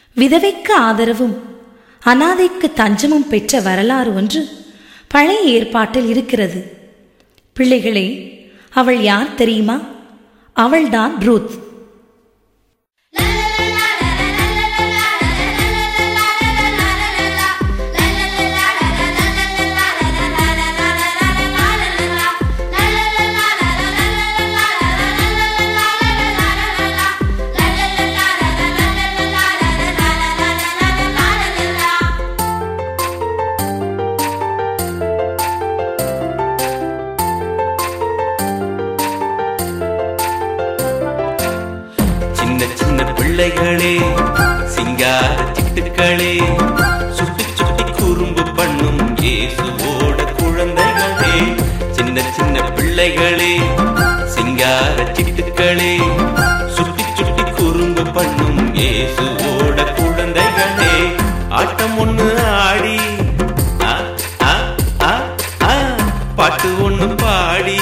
விதவைக்கு ஆதரவும் அனாதைக்கு தஞ்சமும் பெற்ற வரலாறு ஒன்று பழைய ஏற்பாட்டில் இருக்கிறது. பிள்ளைகளே, அவள் யார் தெரியுமா? அவள்தான் ரூத். பிள்ளைகளே, சிங்கார சிட்டுக்களே, சுட்டி சுட்டி குறும்பு பண்ணும் இயேசுவோட குழந்தைகளே. சின்ன சின்ன பிள்ளைகளே, சிங்கார சிட்டுக்களே, சுட்டி சுட்டி குறும்பு பண்ணும் இயேசுவோட குழந்தைகளே. ஆட்டம் ஒண்ணு ஆடி பாட்டு ஒண்ணு பாடி,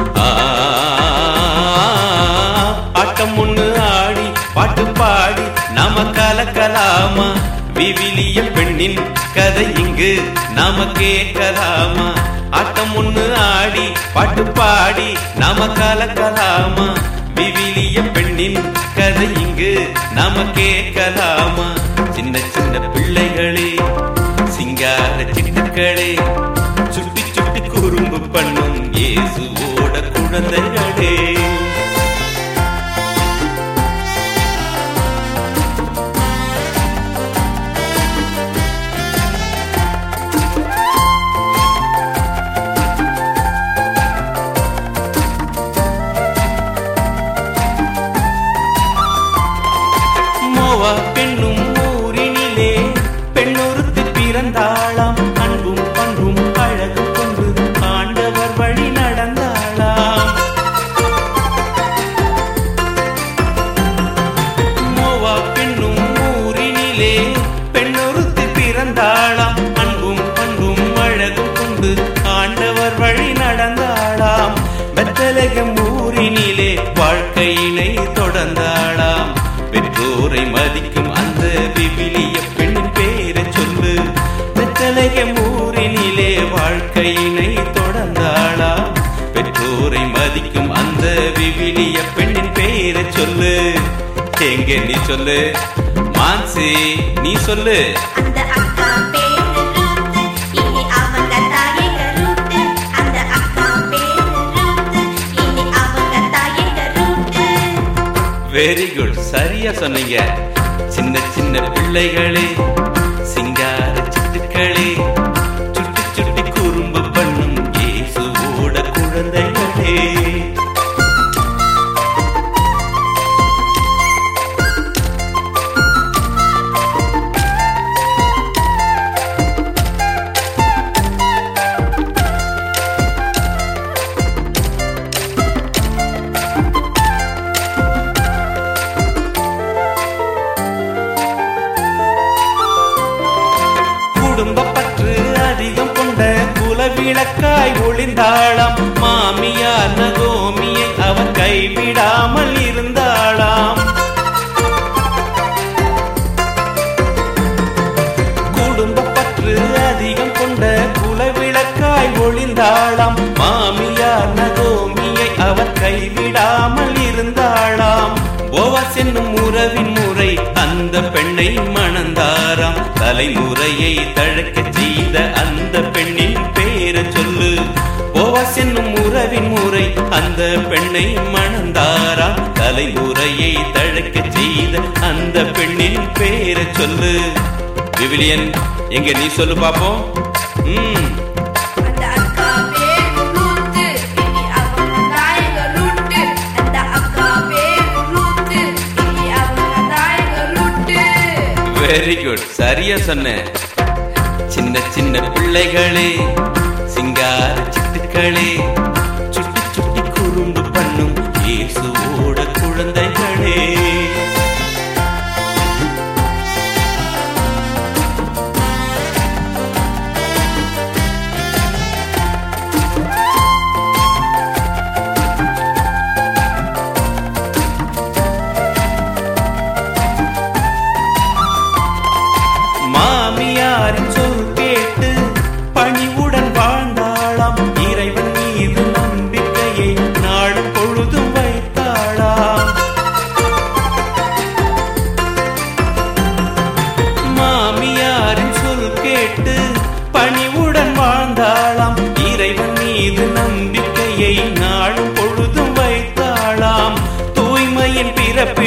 ஆட்டம் ஒண்ணு ஆடி பாட்டு பாடி நாம கலக்கலாமா? விவிலிய பெண்ணின் கதை இங்கு நாம கேட்கலாமா? ஆட்டம் ஒண்ணு ஆடி பாட்டு பாடி நாம கலக்கலாமா? விவிலிய பெண்ணின் கதை இங்கு நாம கேட்கலாமா? சின்ன சின்ன பிள்ளைகளே, சிங்கார சிட்டுக்களே, சுட்டி சுட்டி குறும்பு பண்ணும் இயேசுவோட குழந்தைகளே. பெண்ணும் ஊரினிலே பெண்ணொருத்தி பிறந்தாளாம். அன்பும் பண்பும் அழகும் கொண்டு ஆண்டவர் வழி நடந்தாளாம். மோவா பெண்ணும் ஊரினிலே பெண்ணொருத்தி பிறந்தாளாம். அன்பும் பண்பும் அழகும் கொண்டு ஆண்டவர் வழி நடந்தாளாம். பெத்லகேம் ஊரினிலே வாழ்க்கையினை தொடர்ந்தாளாம். பெற்றோரை மதிக்கும் அந்த விவிலிய பெண்ணின் பேரை சொல்லு. பெத்லகேம் ஊரினிலே வாழ்க்கையினை தொடர்ந்தாளாம். பெற்றோரை மதிக்கும் அந்த விவிலிய பெண்ணின் பேரை சொல்லு. எங்க நீ சொல்லு மான்சி, நீ சொல்லு. வெரி குட், சரியா சொன்னீங்க. சின்ன சின்ன பிள்ளைகளே, சிங்கார சிட்டுக்களே, சுட்டி சுட்டி குறும்பு பண்ணும் இயேசுவோட குழந்தைகளே. குடும்பப்பற்று அதிகம் கொண்ட குலவிளக்காய் ஒளிந்தாளாம். மாமியார் நகோமியை அவர் கைவிடாமல் இருந்தாளாம். குடும்பப்பற்று அதிகம் கொண்ட குலவிளக்காய் ஒளிந்தாளாம். மாமியார் நகோமியை அவர் கைவிடாமல் இருந்தாளாம். போவாஸ் என்னும் உறவின் முறை அந்த பெண்ணை மணந்தாராம். தலைமுறையை தழைக்க செய்த அந்த பெண்ணின் பேரை சொல்லு. போவாஸ் என்னும் உறவின் முறை அந்த பெண்ணை மணந்தாராம். தலைமுறையை தழைக்க செய்த அந்த பெண்ணின் பேரை சொல்லு. விவிலியன், எங்க நீ சொல்லு பாப்போம். வெரி குட், சரியா சொன்ன. சின்ன சின்ன பிள்ளைகளே, சிங்கார சிட்டுக்களே, சுட்டி சுட்டி குறும்பு பண்ணும் இயேசுவோட குழந்தைகளே.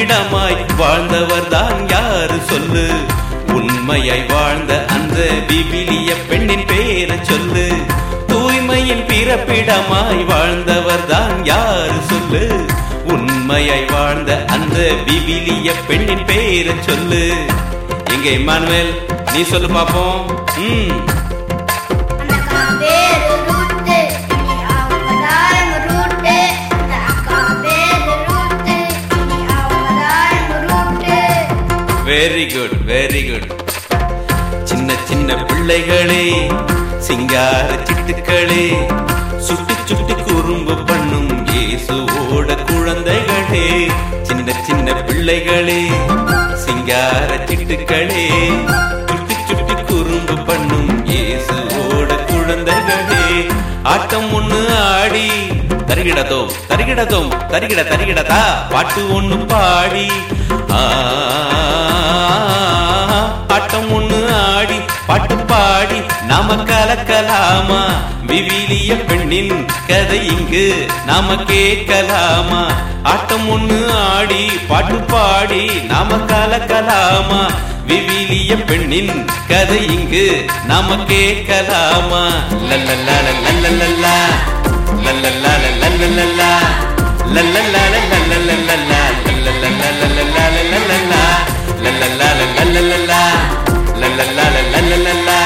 பிறப்பிடமாய் வாழ்ந்தவர் தான் யாரு சொல்லு? உண்மையாய் வாழ்ந்த அந்த விவிலிய பெண்ணின் பேரை சொல்லு. தூய்மையின் பிறப்பிடமாய் வாழ்ந்தவர் தான் யாரு சொல்லு? உண்மையாய் வாழ்ந்த அந்த விவிலிய பெண்ணின் பேரை சொல்லு. எங்க இம்மானுவேல், நீ சொல்லு பாப்போம். Very good, very good. சின்ன சின்ன பிள்ளைகளே, சிங்கார சிட்டுக்களே, சுட்டி சுட்டி குறும்பு பண்ணும் இயேசுவோட குழந்தைகளே. சின்ன சின்ன பிள்ளைகளே, சிங்கார சிட்டுக்களே, சுட்டி சுட்டி குறும்பு பண்ணும் இயேசுவோட குழந்தைகளே. ஆட்டம் ஒண்ணு ஆடி தருகிடதோம் தருகிடதோம் தருகிட தருகிடதா பாட்டு ஒண்ணு பாடி. ஆட்டம் ஒண்ணு ஆடி பாட்டு பாடி நாம கலக்கலாமா? விவிலிய பெண்ணின் கதை இங்கு நாம கேட்கலாமா? ஆட்டம் ஒண்ணு ஆடி பாட்டு பாடி நாம கலக்கலாமா? விவிலிய பெண்ணின் கதை இங்கு நாம கேட்கலாமா? லல்லல்லா லல்லல்லா லல்லல்லா லல்லல்லா லல்லல்லா லல்லல்லா லல்லல்லா லல்லல்லா